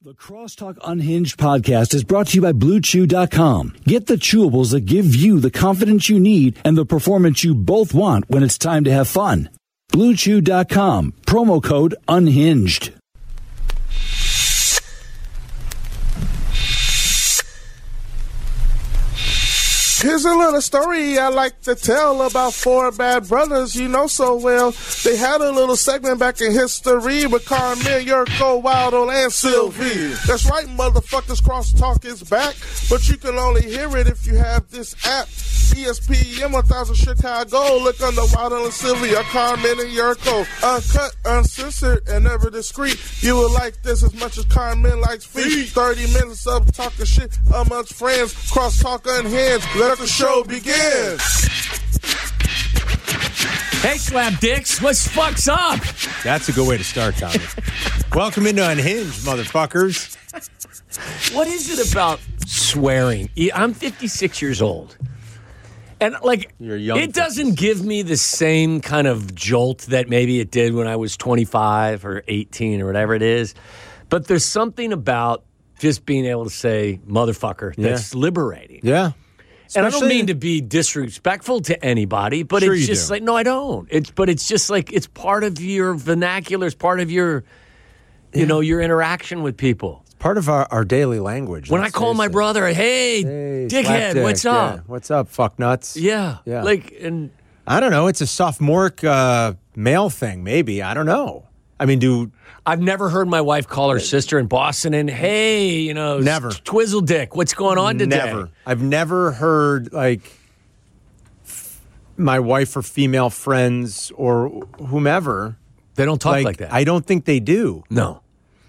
The Crosstalk Unhinged podcast is brought to you by BlueChew.com. Get the chewables that give you the confidence you need and the performance you both want when it's time to have fun. BlueChew.com. Promo code UNHINGED. Here's a little story I like to tell about four bad brothers you know so well. They had a little segment back in history with Carmen, Yurko, Waldo, and Sylvie. That's right, motherfuckers, Crosstalk is back, but you can only hear it if you have this app. ESPN 1000 Chicago. Look under Waldo and Sylvia, Carmen and Yurko. Uncut, uncensored, and never discreet. You will like this as much as Carmen likes feet. 30 minutes of talking shit amongst friends. Crosstalk Unhinged. Let the show begin. Hey, slap dicks, what's fucks up? That's a good way to start, Tommy. Welcome into Unhinged, motherfuckers. What is it about swearing? I'm 56 years old. And, like, it doesn't give me the same kind of jolt that maybe it did when I was 25 or 18 or whatever it is. But there's something about just being able to say motherfucker that's liberating. Yeah. And I don't mean to be disrespectful to anybody, but sure it's just like, no, I don't. It's just like, it's part of your vernacular. It's part of your, you know, your interaction with people. It's part of our daily language. When I call my brother, hey dickhead, what's up? Yeah. What's up, fuck nuts? Yeah. Like, and I don't know. It's a sophomoric male thing, maybe. I don't know. I mean, I've never heard my wife call her sister in Boston and, hey, you know, never. Twizzle dick, what's going on today? Never. I've never heard, like, my wife or female friends or whomever. They don't talk like that. I don't think they do. No.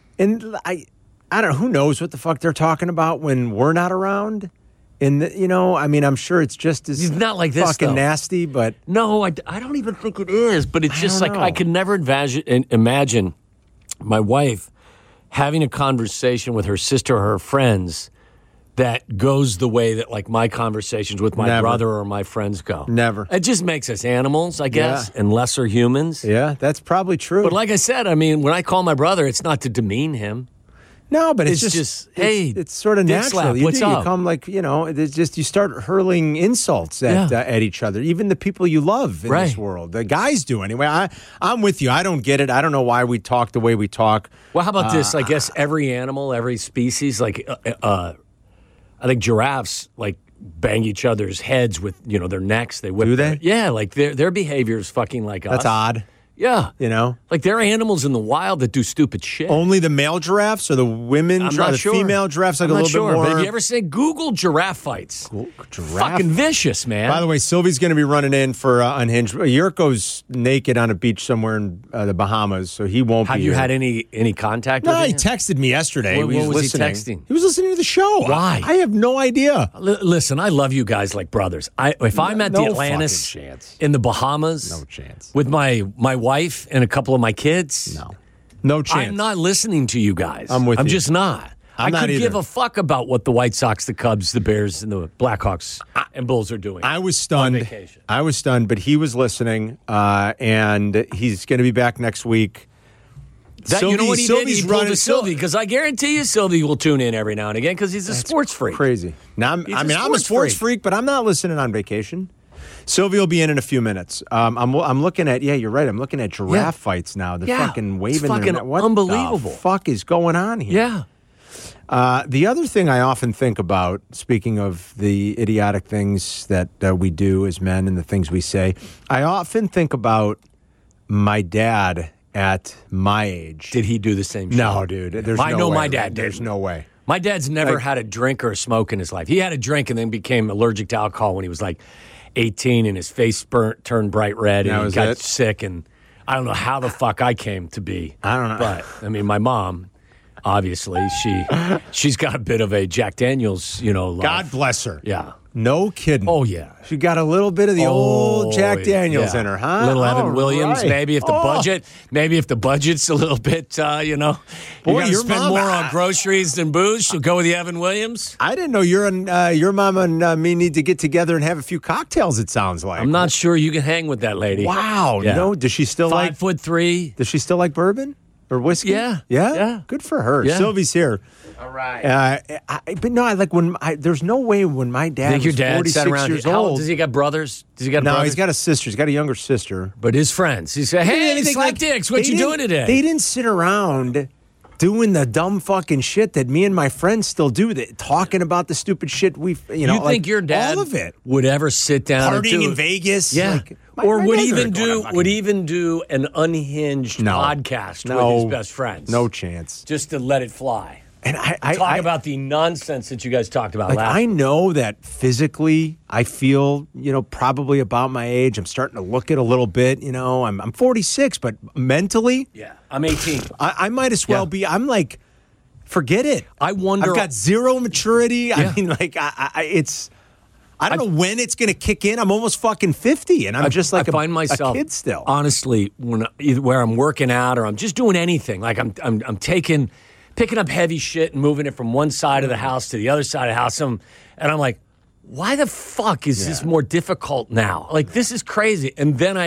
And I don't know, who knows what the fuck they're talking about when we're not around? And, you know, I mean, I'm sure it's just as He's not like this, fucking though. nasty, but... No, I don't even think it is, but it's just like, know. I could never imagine my wife having a conversation with her sister or her friends that goes the way that, like, my conversations with my brother or my friends go. Never. It just makes us animals, I guess, and lesser humans. Yeah, that's probably true. But like I said, I mean, when I call my brother, it's not to demean him. No, but it's just hey, it's sort of dick natural. slap, what's you up? come like, you know, it's just you start hurling insults at each other, even the people you love in this world. The guys do anyway. I'm with you. I don't get it. I don't know why we talk the way we talk. Well, how about this? I guess every animal, every species, like I think giraffes like bang each other's heads with, you know, their necks. They whip. Do they? Yeah, like their behavior is fucking like us. That's odd. Yeah. You know? Like, there are animals in the wild that do stupid shit. Only the male giraffes or the women I'm not the sure. female giraffes like I'm a not little sure, bit more? but if you ever say Google giraffe fights, fucking vicious, man. By the way, Sylvie's going to be running in for Unhinged. Yurko's naked on a beach somewhere in the Bahamas, so he won't be Have you here. had any contact No, with him? he texted me yesterday. What was he listening. texting? He was listening to the show. Why? I have no idea. Listen, I love you guys like brothers. If I'm at the no Atlantis fucking chance. in the Bahamas, No chance. with my wife and a couple of my kids, No chance. I'm not listening to you guys. I'm with you. I'm just not. I'm I not could either. give a fuck about what the White Sox, the Cubs, the Bears, and the Blackhawks and Bulls are doing. I was stunned. On vacation. I was stunned, but he was listening, and he's going to be back next week. You know what he did? He pulled running a Sylvie, because I guarantee you Sylvie will tune in every now and again because he's a sports freak. Crazy. Now, I'm a sports freak. freak, but I'm not listening on vacation. Sylvie will be in a few minutes. I'm looking at, you're right. I'm looking at giraffe fights now. They're fucking waving. It's fucking what unbelievable. the fuck is going on here? Yeah. The other thing I often think about, speaking of the idiotic things that we do as men and the things we say, I often think about my dad at my age. Did he do the same shit? No, dude. There's I no know way. my dad There's didn't. no way. My dad's never had a drink or a smoke in his life. He had a drink and then became allergic to alcohol when he was like 18, and his face turned bright red, and he got sick. And I don't know how the fuck I came to be. I don't know. But I mean, my mom, obviously, she's got a bit of a Jack Daniels, love. God bless her. Yeah. No kidding. Oh, yeah. She got a little bit of the old Jack Daniels in her, huh? Little Evan Williams, right. maybe if the budget's a little bit, Boy, you gotta your spend mom- more on groceries than booze, she'll go with the Evan Williams. I didn't know your mom and me need to get together and have a few cocktails, it sounds like. I'm not sure you can hang with that lady. Wow. Yeah. No, does she still 5'3". Does she still like bourbon? or whiskey. Yeah. Good for her. Yeah. Sylvie's here. All right. But no, I like there's no way when my dad Think your was dad 46 sat around. years How old. does he got brothers? Does he got No, brothers? he's got a sister. He's got a younger sister. But his friends. He said, "Hey, Slapdicks, what you doing today?" They didn't sit around doing the dumb fucking shit that me and my friends still do. That talking about the stupid shit we, you know, think your dad all of it would ever sit down and partying do in Vegas, Yeah, like, or my would dad's even not going do on fucking- would even do an unhinged podcast with his best friends? No chance. Just to let it fly. And I Talk about the nonsense that you guys talked about like last. I know that physically I feel, you know, probably about my age. I'm starting to look it a little bit, you know. I'm 46, but mentally, Yeah, I'm 18. I might as well be. I'm like, forget it. I wonder. I've got zero maturity. Yeah. I mean, like, I don't know when it's going to kick in. I'm almost fucking 50, and I'm just like I find myself a kid still. Honestly, where I'm working out or I'm just doing anything, like I'm picking up heavy shit and moving it from one side of the house to the other side of the house, and I'm like, why the fuck is this more difficult now? Like, this is crazy. And then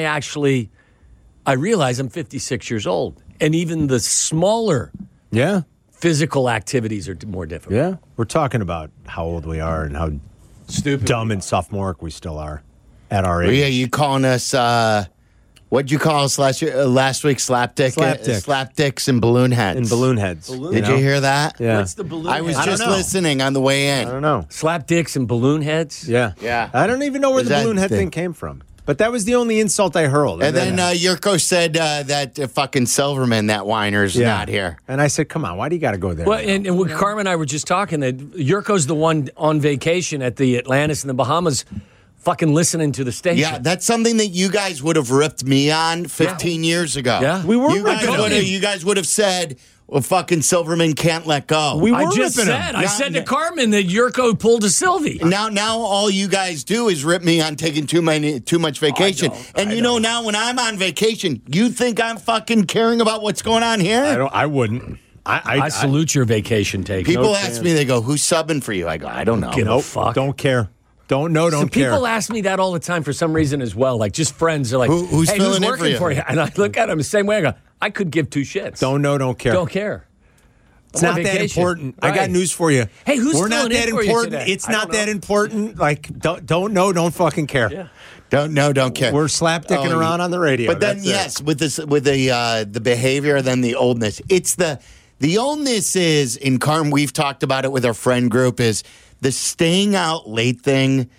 I realize I'm 56 years old, and even the smaller physical activities are more difficult. Yeah, we're talking about how old we are and how Stupid. dumb and sophomoric we still are at our age. Yeah, you calling us? What'd you call us last week? Slapdicks and balloon heads. And balloon heads. Did you hear that? Yeah. What's the balloon I was head? just listening on the way in. I don't know. Slap dicks and balloon heads? Yeah. Yeah. I don't even know where Is the that balloon head the- thing came from. But that was the only insult I hurled. And then Yurko said that fucking Silverman, that whiner's not here. And I said, come on, why do you got to go there? Well, and Carmen and I were just talking that Yurko's the one on vacation at the Atlantis in the Bahamas fucking listening to the station. Yeah, that's something that you guys would have ripped me on 15 years ago. Yeah. We were You ripping guys would have said, well, fucking Silverman can't let go. We were I just ripping said, him. I said to Carmen that Yurko pulled a Sylvie. Now all you guys do is rip me on taking too much vacation. And you know, now when I'm on vacation, you think I'm fucking caring about what's going on here? I wouldn't. I salute your vacation take. People ask me, they go, who's subbing for you? I go, I don't know. Give a Nope, fuck. don't care. Don't care. People ask me that all the time for some reason as well. Like, just friends are like, Who's hey, filling who's in for working you? for you? And I look at them the same way. I go, I could give two shits. Don't care. Don't care. It's I'm on not that vacation. important. Right. I got news for you. Hey, who's We're not filling in that for you important. today? It's I not don't that know. important. Like, don't fucking care. Yeah. Don't care. We're slapdicking around on the radio. But then, That's it. yes, with the behavior, then the oldness. It's the oldness is, in Carm, we've talked about it with our friend group, is the staying out late thing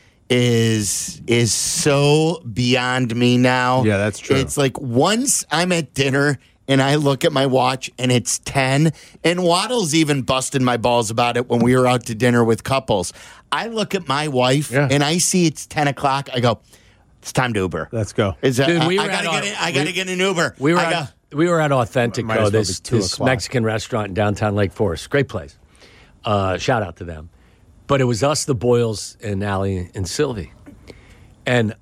is so beyond me now. Yeah, that's true. It's like once I'm at dinner and I look at my watch and it's 10, and Waddle's even busted my balls about it when we were out to dinner with couples. I look at my wife and I see it's 10 o'clock. I go, it's time to Uber. Let's go. Dude, we were I gotta get an Uber. We were I at Authentico, Might as well this be 2 o'clock. Mexican restaurant in downtown Lake Forest. Great place. Shout out to them. But it was us, the Boyles, and Allie and Sylvie. And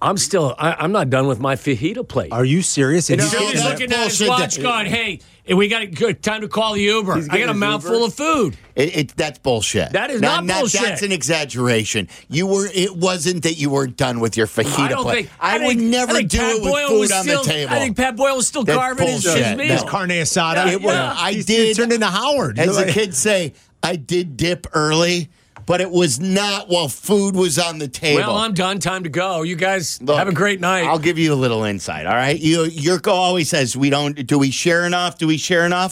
I'm not done with my fajita plate. Are you serious? And And he's you that looking at his bullshit watch that- going, hey, we got good time to call the Uber. I got a mouthful of food. That's bullshit. That is not bullshit. That's an exaggeration. It wasn't that you were done with your fajita plate. I would never do it with food on the table. I think Pat Boyle was still That's carving his bullshit. meal. This carne asada. Yeah. It turned into Howard. As the kids say, I did dip early, but it was not while food was on the table. Well, I'm done. Time to go. You guys Look, have a great night. I'll give you a little insight, all right? Yurko always says, do we share enough? Do we share enough?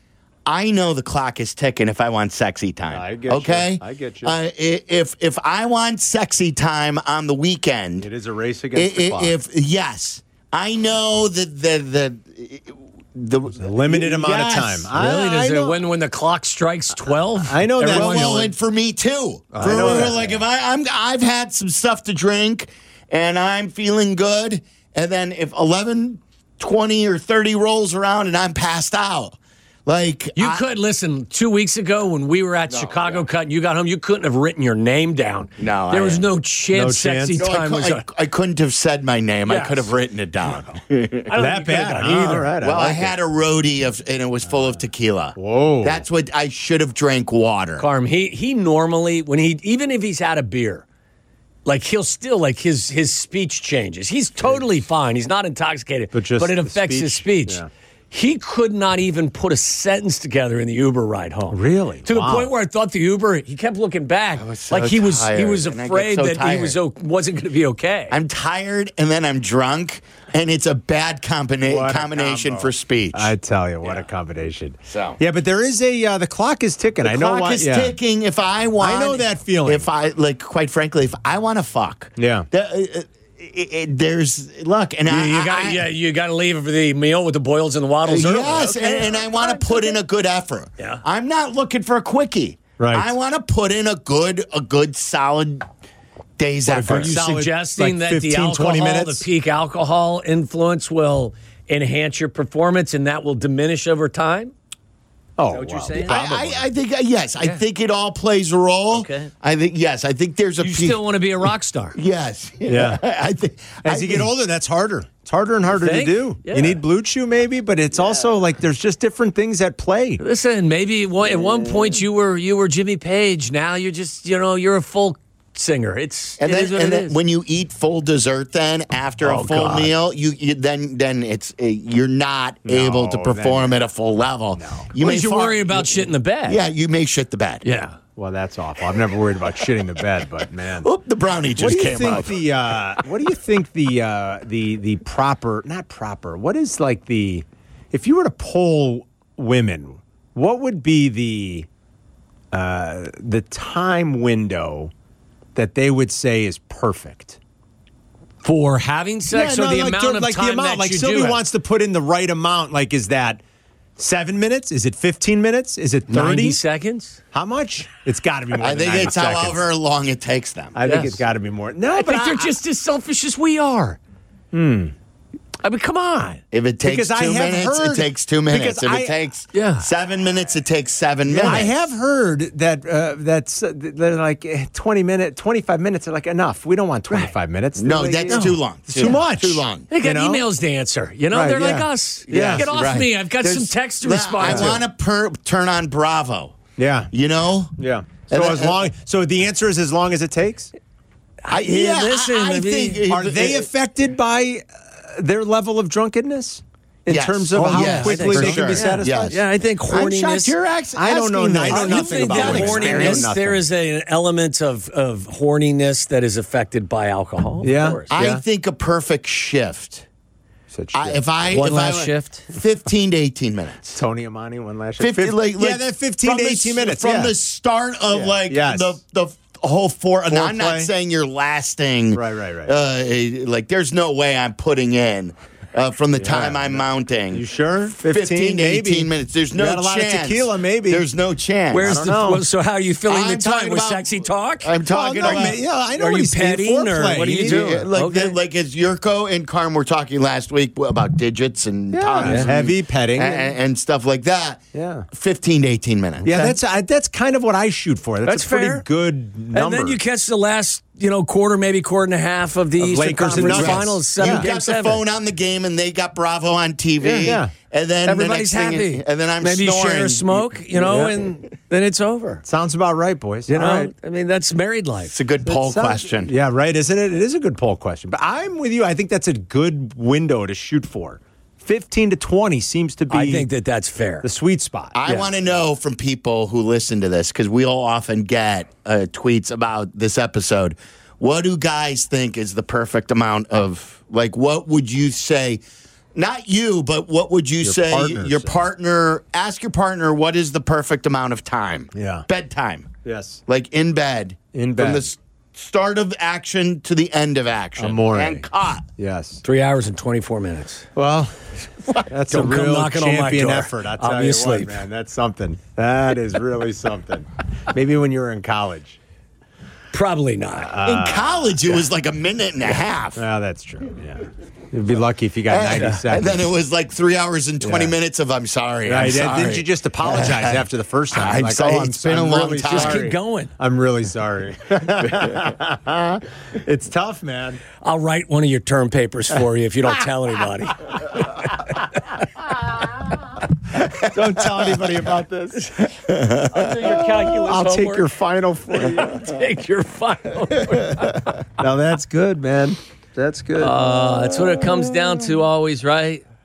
I know the clock is ticking if I want sexy time. I get you. okay? I get you. If I want sexy time on the weekend, It is a race against the clock. yes, I know that the limited amount of time. Really? I Does know. when the clock strikes 12? I know that. Everyone well, goes, and for me too. I know that. Like if I've had some stuff to drink and I'm feeling good, and then if 11, 20, or 30 rolls around and I'm passed out, like You could listen 2 weeks ago when we were at Chicago Cut and you got home. You couldn't have written your name down. No, there I- was no chance. Sexy No, time was. I couldn't have said my name. I Yes. could have written it down. I don't think you That could have bad? done either. All right. Well, I like had a roadie and it was full of tequila. Whoa. That's what I should have drank water. Carm, he normally even if he's had a beer, like he'll still like his speech changes. He's totally fine. He's not intoxicated, But just it the affects his speech? speech. Yeah. he could not even put a sentence together in the Uber ride home. Really? To the point where I thought the Uber, he kept looking back like he was afraid that he wasn't going to be okay. I'm tired, and then I'm drunk, and it's a bad combination for speech. I tell you, what a combination. So yeah, but there is the clock is ticking. The clock is ticking. If I want, I know that feeling. If I quite frankly, if I want to fuck, there's look, and you got to leave for the meal with the boils and the waddles. Yes, and I want to put in a good effort. Yeah. I'm not looking for a quickie. Right. I want to put in a good solid day's effort. Are you suggesting that 15, the alcohol, 20 minutes? the peak alcohol influence will enhance your performance and that will diminish over time? Oh, Is that what you're saying? I think yes. I think it all plays a role. Okay. I think yes. I think there's a. You still want to be a rock star? Yes. Yeah. I think as you get older, that's harder. It's harder and harder to do. Yeah. You need Blue Chew, maybe, but it's also like there's just different things at play. Listen, maybe at one point you were Jimmy Page. Now you're just you're a folk singer. Then when you eat full dessert, then after a full meal, then it's you're not able to perform at a full level. No. You worry about shit in the bed. Yeah, you may shit the bed. Yeah. Well, that's awful. I've never worried about shitting the bed, but man, the brownie just came up. What do you think the proper, not proper? What is like if you were to poll women, what would be the time window that they would say is perfect for having sex, or the amount of time that you do? Sylvie wants to put in the right amount. Like, is that 7 minutes? Is it 15 minutes? Is it 30 90 seconons? How much? It's got to be more. I than think 90 it's seconds. however long it takes them. I think it's got to be more. No, I think they're just as selfish as we are. I mean, come on. If it takes 2 minutes, it takes 2 minutes. If it takes 7 minutes, it takes 7 minutes. I have heard that they're like 20 minutes, 25 minutes are like enough. We don't want 25 minutes. No, that's too long. It's too much. Too long. They got emails to answer. They're like us. Yeah. Get off me. I've got some text to respond to. I want to turn on Bravo. Yeah. Yeah. So the answer is as long as it takes? I think. Are they affected by their level of drunkenness in terms of how quickly they can be satisfied? Yeah, I think horniness. I don't know. I know nothing about horniness. There is an element of horniness that is affected by alcohol. Yeah, of course. I think a perfect shift. One last shift, 15 to 18 minutes. Tony Amani, one last shift. 15 to 18 minutes from the start of the whole four. And I'm not saying you're lasting. Right. Like there's no way I'm putting in. From the time I'm mounting. You sure? 15 to 18 minutes. There's no chance. A lot of tequila, maybe. There's no chance. So how are you filling the time with sexy talk? I'm talking about. I know. Are you petting or what are you doing? Like as Yurko and Carm were talking last week about digits and tongues, heavy petting and stuff like that. Yeah, 15 to 18 minutes. Yeah, that's kind of what I shoot for. That's a pretty good number. And then you catch the last quarter, maybe quarter and a half of the Eastern Conference Finals. You got the phone on the game, and they got Bravo on TV. Yeah. And then everybody's happy. And then I'm maybe snoring. Share a smoke, and then it's over. Sounds about right, boys. I mean, that's married life. It's a good poll question. Yeah, right, isn't it? It is a good poll question. But I'm with you. I think that's a good window to shoot for. 15 to 20 seems to be. I think that's fair. The sweet spot. I want to know from people who listen to this, because we'll often get tweets about this episode. What do guys think is the perfect amount of, what would you say? Not you, but what would you say your partner, ask your partner, what is the perfect amount of time? Yeah. Bedtime. Yes. Like in bed. In bed. From the start of action to the end of action. Amore. And caught. Yes. 3 hours and 24 minutes. Well, that's a real champion effort. I'll tell you what, man. That's something. That is really something. Maybe when you were in college. Probably not. In college, it was like a minute and a half. Well, that's true. Yeah. You'd be lucky if you got 90 seconds. And then it was like 3 hours and 20 minutes of I'm sorry. Right. I'm sorry. Didn't you just apologize after the first time? I'm sorry. It's been a long time. Just keep going. I'm really sorry. It's tough, man. I'll write one of your term papers for you if you don't tell anybody. Don't tell anybody about this. I'll do your calculus I'll homework. take your final for you. Take your final. Now that's good, man. That's good. That's what it comes down to always, right?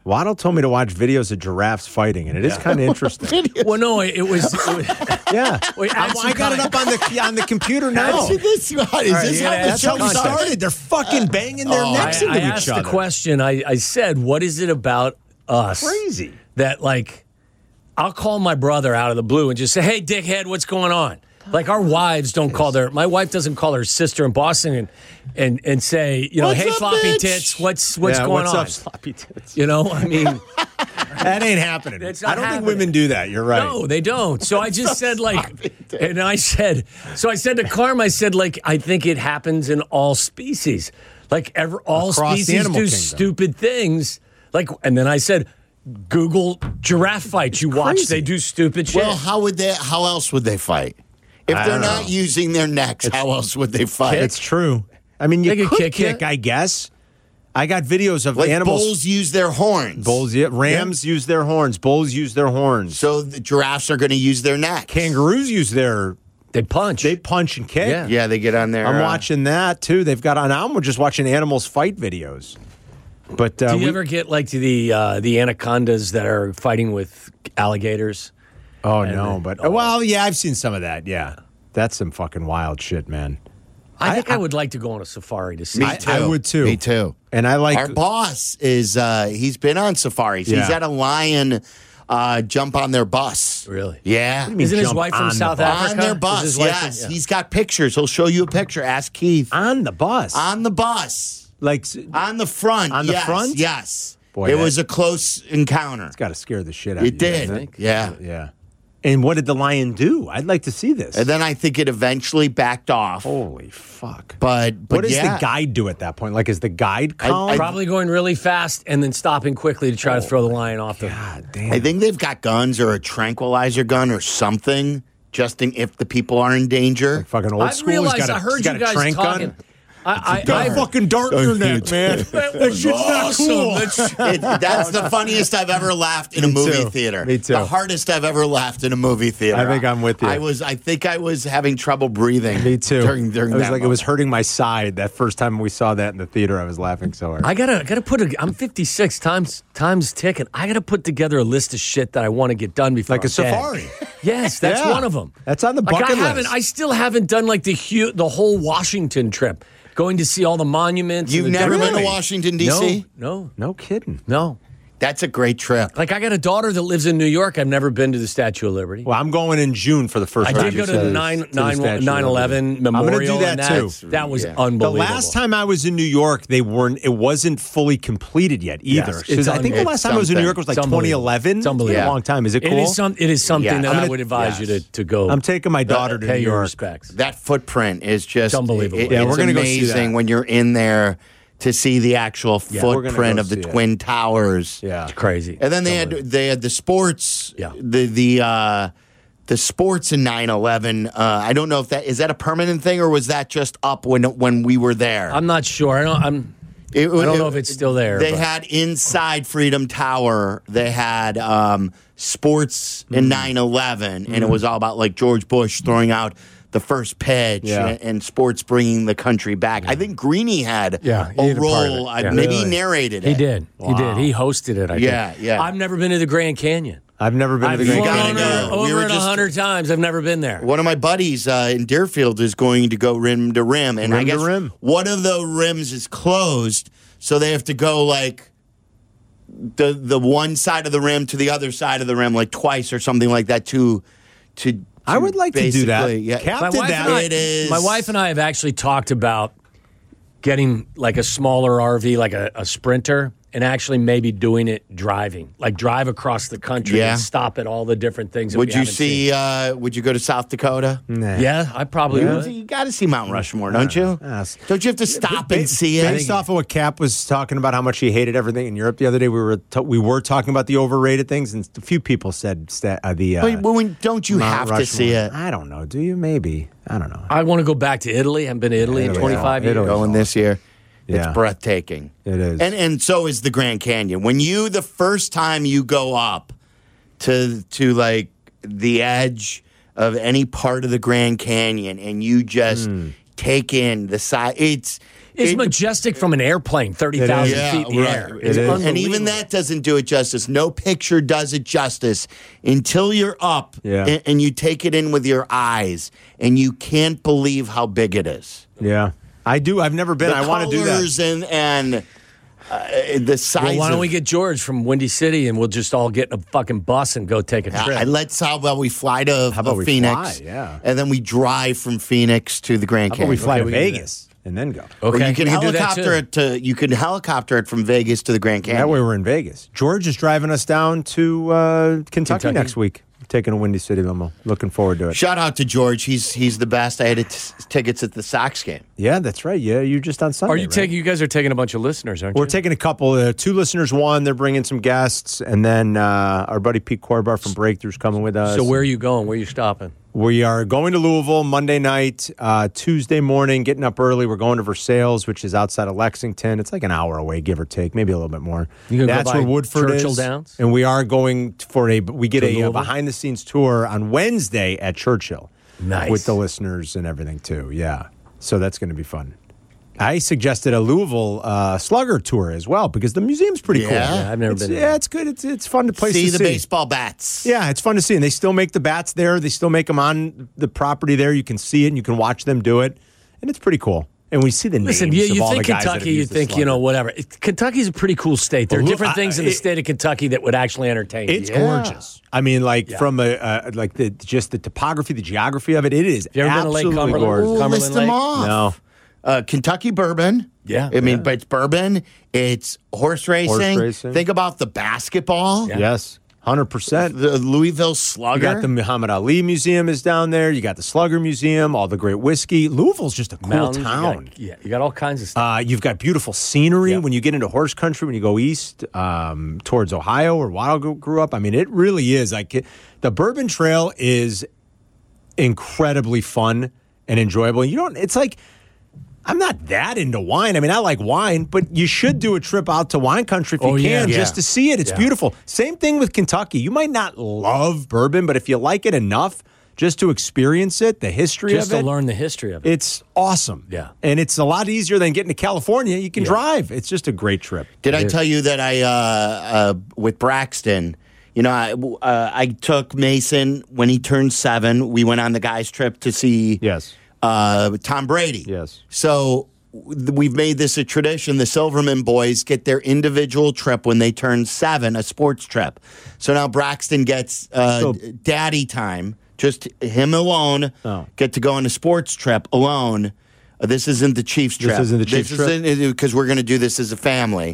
Waddle told me to watch videos of giraffes fighting, and it is kind of interesting. Well, no, it was Yeah. Wait, I got it up on the computer now. That's how That's how we started. They're fucking banging their necks into I each asked other. the question. I said, what is it about us Crazy. that, like, I'll call my brother out of the blue and just say, hey, dickhead, what's going on? Like, our wives don't call my wife doesn't call her sister in Boston and say, you know, What's hey, up, floppy bitch? tits, what's going what's on? up, sloppy tits? You know, I mean, That ain't happening. It's I not don't think happening. women do that. You're right. no, they don't. So I just said, like, and I said to Carm, I said, like, I think it happens in all species. Like, all Across the species animal do kingdom. stupid things. Like, and then I said, Google giraffe fights. You watch, crazy. they do stupid shit. Well, how else would they fight? If I they're don't not know. using their necks, how else would they fight? It's true. I mean, you They could could kick you. I guess. I got videos of like animals. bulls use their horns. Bulls, yeah. Rams use their horns. Bulls use their horns. So the giraffes are going to use their necks. Kangaroos use their. They punch. They punch and kick. Yeah. Yeah, they get on there. I'm watching that too. They've got on. I'm just watching animals fight videos. But do you ever get, like, to the anacondas that are fighting with alligators? Oh and no! then- But well, yeah, I've seen some of that. Yeah, that's some fucking wild shit, man. I think I would like to go on a safari to see. Me that. too. I would too. Me too. And I like Our boss is he's been on safaris. Yeah. He's had a lion jump on their bus. Really? Yeah. mean Isn't his jump wife on from the South bus? Africa? On their Is bus, his wife yes. from- yeah. He's got pictures. He'll show you a picture. Ask Keith. on the bus. On the bus. Like, On the front. On the yes, front? Yes. Boy, it that- was a close encounter. it's got to scare the shit out of It you. did. doesn't it? Yeah. Yeah. And what did the lion do? I'd like to see this. And then I think it eventually backed off. Holy fuck! But What does yeah. the guide do at that point? Like, is the guide calm? Probably going really fast and then stopping quickly to try to throw the lion off the. God damn. I think they've got guns or a tranquilizer gun or something, just in if the people are in danger. Fucking old I school. realized He's got I heard he's got you a guys trank talking. gun. I A fucking dart in your neck, man. That shit's not cool. That's the funniest I've ever laughed in a movie too. theater. Me too. The hardest I've ever laughed in a movie theater. I think I'm with you. I think I was having trouble breathing. Me too. During it was that like it moment. was hurting my side. That first time we saw that in the theater, I was laughing so hard. I gotta put I'm 56 times ticking. I gotta put together a list of shit that I want to get done before Like a I'm dead. safari. Yes, that's Yeah. one of them. That's on the Like, bucket I list. I still haven't done like the whole Washington trip, going to see all the monuments. You've and the never different- been to Washington, D.C.? No. No kidding. That's a great trip. Like, I got a daughter that lives in New York. I've never been to the Statue of Liberty. Well, I'm going in June for the first I time. did go to the 9/11 I'm memorial. going to do that and too. That was Yeah. The unbelievable. last time I was in New York, it wasn't fully completed yet either. Yes, it's 'Cause I think the it's last time I was in New York was like It's unbelievable. 2011. It's unbelievable. A long time. Is it cool? It is something Yeah. that I'm I gonna- would advise you yes. to go. I'm taking my daughter to pay New your York. respects. That footprint is just It's unbelievable. Yeah, it's we're gonna go see amazing that. when you're in there to see the actual we're gonna footprint go of the see it. Twin Towers. Yeah. It's crazy. And then they had the sports. Yeah. The sports in 9/11. I don't know if that is that a permanent thing or was that just up when we were there. I'm not sure. I don't know if it's still there. They but- had inside Freedom Tower. They had sports in 9/11, and it was all about like George Bush throwing out the first pitch Yeah. and sports bringing the country back. I think Greeny had Yeah, he a had a part of role. it. Yeah. Maybe he Really? narrated it. He did. He did. He hosted it. I Yeah, think. yeah. I've never been to the Grand Canyon. I've never been I've to the Grand flown Canyon. Canyon. We over were it just- 100 times. I've never been there. One of my buddies in Deerfield is going to go rim to rim, and I Rim to guess rim? one of the rims is closed, so they have to go like the one side of the rim to the other side of the rim, like twice or something like that. To I would like to do that. basically, yeah. Cap did that. It is. My wife and I have actually talked about getting like a smaller RV, like a Sprinter, and actually maybe doing it driving, like drive across the country Yeah. and stop at all the different things. That Would we you haven't see? Would you go to South Dakota? Nah. Yeah, I probably would. You got to see Mount Rushmore, don't you? Yes. Don't you have to stop and see it? Based off of what Cap was talking about, how much he hated everything in Europe the other day, we were talking about the overrated things, and a few people said Don't you Mount have to Rushmore. see it? I don't know. Do you? Maybe. I don't know. I want to go back to Italy. I haven't been to Italy in Italy, 25 years. Italy. Going this year. It's Yeah. breathtaking. It is. And so is the Grand Canyon. When the first time you go up to like the edge of any part of the Grand Canyon and you just take in the size. It's majestic from an airplane, 30,000 feet in the air. It's and even that doesn't do it justice. No picture does it justice until you're up and you take it in with your eyes, and you can't believe how big it is. Yeah, I do. I've never been. I want to do that. Colors and the size. Well, why don't we get George from Windy City, and we'll just all get in a fucking bus and go take a trip? How about we fly to Phoenix, and then we drive from Phoenix to the Grand Canyon. We fly to Vegas. And then go. Okay, or you can helicopter it from Vegas to the Grand Canyon. That way we're in Vegas. George is driving us down to Kentucky next week. Taking a Windy City limo. Looking forward to it. Shout out to George. He's the best. I had tickets at the Sox game. Yeah, that's right. Yeah, you just on Sunday. Are you taking? You guys are taking a bunch of listeners, aren't you? We're taking a couple. 2 listeners. One, they're bringing some guests, and then our buddy Pete Corbar from Breakthrough's coming with us. So where are you going? Where are you stopping? We are going to Louisville Monday night, Tuesday morning, getting up early. We're going to Versailles, which is outside of Lexington. It's like an hour away, give or take, maybe a little bit more. That's where Woodford Churchill is. Downs? And we are going for a behind-the-scenes tour on Wednesday at Churchill. Nice. With the listeners and everything, too. Yeah. So that's going to be fun. I suggested a Louisville Slugger tour as well because the museum's pretty cool. Yeah, I've never been there. Yeah, it's good. It's fun to play. See the baseball bats. Yeah, it's fun to see. And they still make the bats there. They still make them on the property there. You can see it and you can watch them do it. And it's pretty cool. And we see the names Listen, you of all think the guys Kentucky, you think, whatever. Kentucky's a pretty cool state. There are different things in the state of Kentucky that would actually entertain you. It's gorgeous. I mean, from just the topography, the geography of it, it is you ever absolutely been to Lake gorgeous. List them off. No. Kentucky bourbon. Yeah. I mean, but it's bourbon. It's horse racing. Think about the basketball. Yeah. Yes. 100%. The Louisville Slugger. You got the Muhammad Ali Museum is down there. You got the Slugger Museum, all the great whiskey. Louisville's just a cool town. You got all kinds of stuff. You've got beautiful scenery when you get into horse country, when you go east towards Ohio, where Waddle grew up. I mean, it really is. The Bourbon Trail is incredibly fun and enjoyable. It's like, I'm not that into wine. I mean, I like wine, but you should do a trip out to wine country if you can just to see it. It's beautiful. Same thing with Kentucky. You might not love bourbon, but if you like it enough just to experience it, the history of it. Just to learn the history of it. It's awesome. Yeah. And it's a lot easier than getting to California. You can drive. It's just a great trip. Did I tell you that I, with Braxton, I took Mason when he turned 7. We went on the guys' trip to see Tom Brady. Yes. So we've made this a tradition. The Silverman boys get their individual trip when they turn 7, a sports trip. So now Braxton gets daddy time, just him alone, get to go on a sports trip alone. This isn't the Chiefs trip. This isn't the Chiefs trip? Because we're going to do this as a family.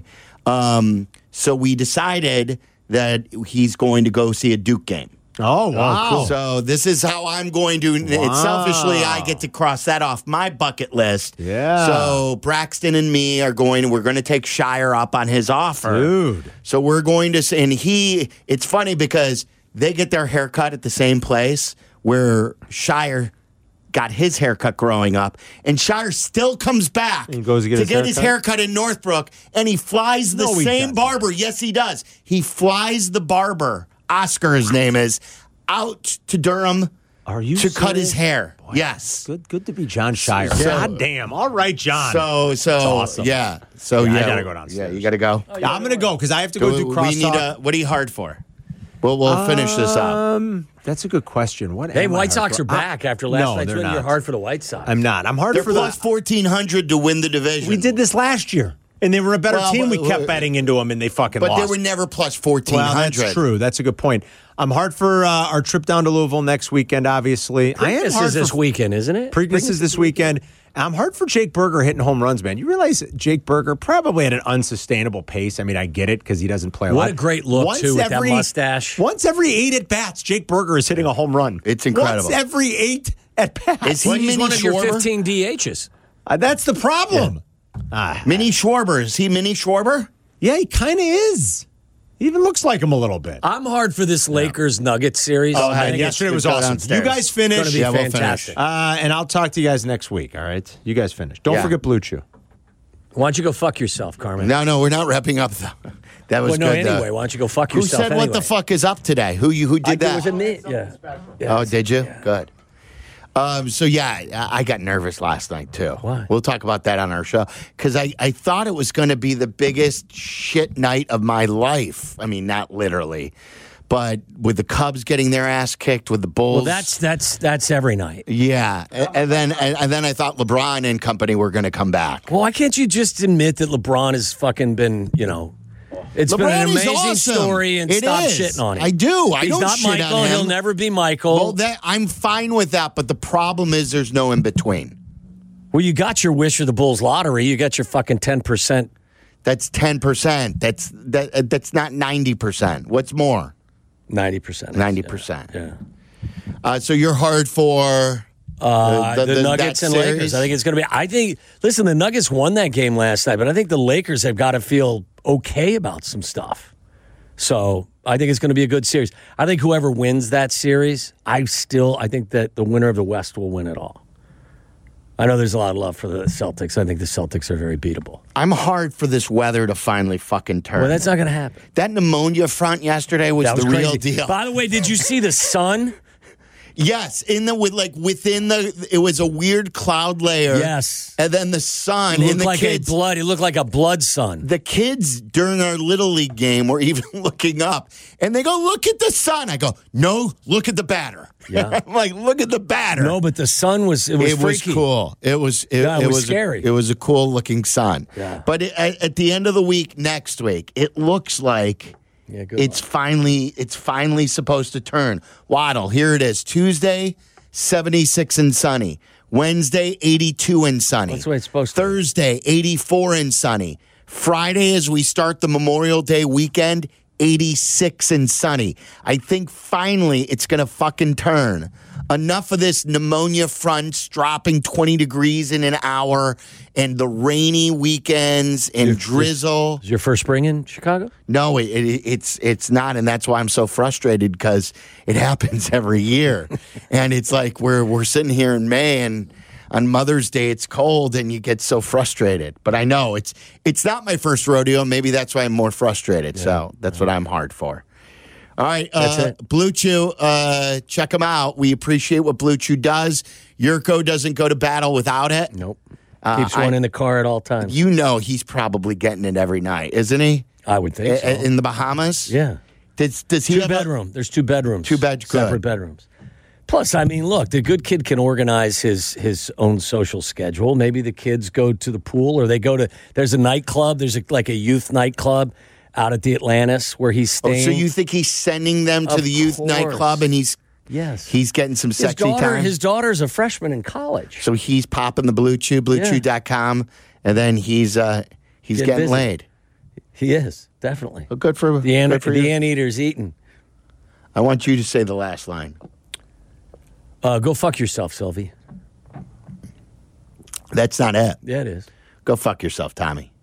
So we decided that he's going to go see a Duke game. Oh, wow. Cool. So this is how I'm going to, selfishly, I get to cross that off my bucket list. Yeah. So Braxton and me we're going to take Shire up on his offer. Dude. So we're going to, it's funny because they get their haircut at the same place where Shire got his haircut growing up, and Shire still comes back and goes to get his haircut in Northbrook, and he flies the same barber. Yes, he does. He flies the barber. Oscar, his name is, out to Durham to cut his hair. Boy, yes. Good to be John Shire. God damn. All right, John. So that's awesome. Yeah. So I got to go downstairs. Yeah, you got to go. I'm going to go because I have to go do crosstalk. What are you hard for? We'll finish this up. That's a good question. White Sox are back after last night's win. You're hard for the White Sox. I'm not. I'm hard they're for plus 1,400 to win the division. We did this last year. And they were a better team. We kept betting into them, and they fucking lost. But they were never plus 1,400. Well, that's true. That's a good point. I'm hard for our trip down to Louisville next weekend, obviously. Preakness is this weekend, isn't it? Preakness is this weekend. I'm hard for Jake Berger hitting home runs, man. You realize Jake Berger probably at an unsustainable pace. I mean, I get it because he doesn't play a lot. What a great look, too, with that mustache. Once every 8 at-bats, Jake Berger is hitting a home run. It's incredible. Once every 8 at-bats. He's one of your 15 DHs. That's the problem. Mini Schwarber. Is he Mini Schwarber? Yeah, he kind of is. He even looks like him a little bit. I'm hard for this Lakers-Nuggets series. Yesterday was awesome. You guys finished. It's going to be fantastic. And I'll talk to you guys next week, all right? You guys finish. Don't forget Blue Chew. Why don't you go fuck yourself, Carmen? No, we're not wrapping up, though. That was good. Anyway, why don't you go fuck yourself Who said what the fuck is up today? Who did that? It was me. Yeah. Oh, did you? Yeah. Good. So, yeah, I got nervous last night, too. Why? We'll talk about that on our show. Because I thought it was going to be the biggest shit night of my life. I mean, not literally. But with the Cubs getting their ass kicked, with the Bulls. Well, that's every night. Yeah. And then I thought LeBron and company were going to come back. Well, why can't you just admit that LeBron has fucking been, it's LeBron been an is amazing awesome. story and It stop is. shitting on him. I do. I He's don't not shit Michael. on him. He'll never be Michael. Well, I'm fine with that, but the problem is there's no in between. Well, you got your wish for the Bulls lottery. You got your fucking 10%. That's 10%. That's not 90%. What's more? 90%. 90%. Yeah. So you're hard for the Nuggets and series? Lakers. I think it's going to be. Listen, the Nuggets won that game last night, but I think the Lakers have got to feel okay about some stuff. So I think it's going to be a good series. I think whoever wins that series, I think that the winner of the West will win it all. I know there's a lot of love for the Celtics. I think the Celtics are very beatable. I'm hard for this weather to finally fucking turn. Well, that's not going to happen. That pneumonia front yesterday was the real deal. By the way, did you see the sun? Yes, it was a weird cloud layer. Yes, and then the sun. It and the like kids, It looked like a blood sun. The kids during our Little League game were even looking up, and they go, "Look at the sun." I go, "No, look at the batter." Yeah. I'm like, "Look at the batter." No, but the sun was freaky. Was cool. It was scary. It was a cool looking sun. Yeah. But at the end of the week, next week, it looks like. Yeah, good it's finally supposed to turn. Waddle, here it is. Tuesday, 76 and sunny. Wednesday, 82 and sunny. That's the way it's supposed to be. Thursday, 84 and sunny. Friday, as we start the Memorial Day weekend, 86 and sunny. I think finally it's going to fucking turn. Enough of this pneumonia fronts dropping 20 degrees in an hour and the rainy weekends and drizzle. Is your first spring in Chicago? No, it's not, and that's why I'm so frustrated because it happens every year. And it's like we're sitting here in May and on Mother's Day it's cold and you get so frustrated. But I know it's not my first rodeo. Maybe that's why I'm more frustrated. Yeah. So that's what I'm hard for. All right, that's it. Blue Chew, check them out. We appreciate what Blue Chew does. Yurko doesn't go to battle without it. Nope. Keeps one in the car at all times. You know he's probably getting it every night, isn't he? I would think so. In the Bahamas? Yeah. Does he have bedroom? There's 2 bedrooms. 2 bedrooms. Separate bedrooms. Plus, I mean, look, the good kid can organize his own social schedule. Maybe the kids go to the pool or they go to, there's a nightclub. There's like a youth nightclub out at the Atlantis where he's staying. Oh, so you think he's sending them to the youth nightclub and he's getting some sexy time? His daughter's a freshman in college. So he's popping the Blue Chew, BlueChew.com, and then he's getting laid. He is, definitely. Well, good for the anteater's eating. I want you to say the last line. Go fuck yourself, Sylvie. That's not it. Yeah, it is. Go fuck yourself, Tommy.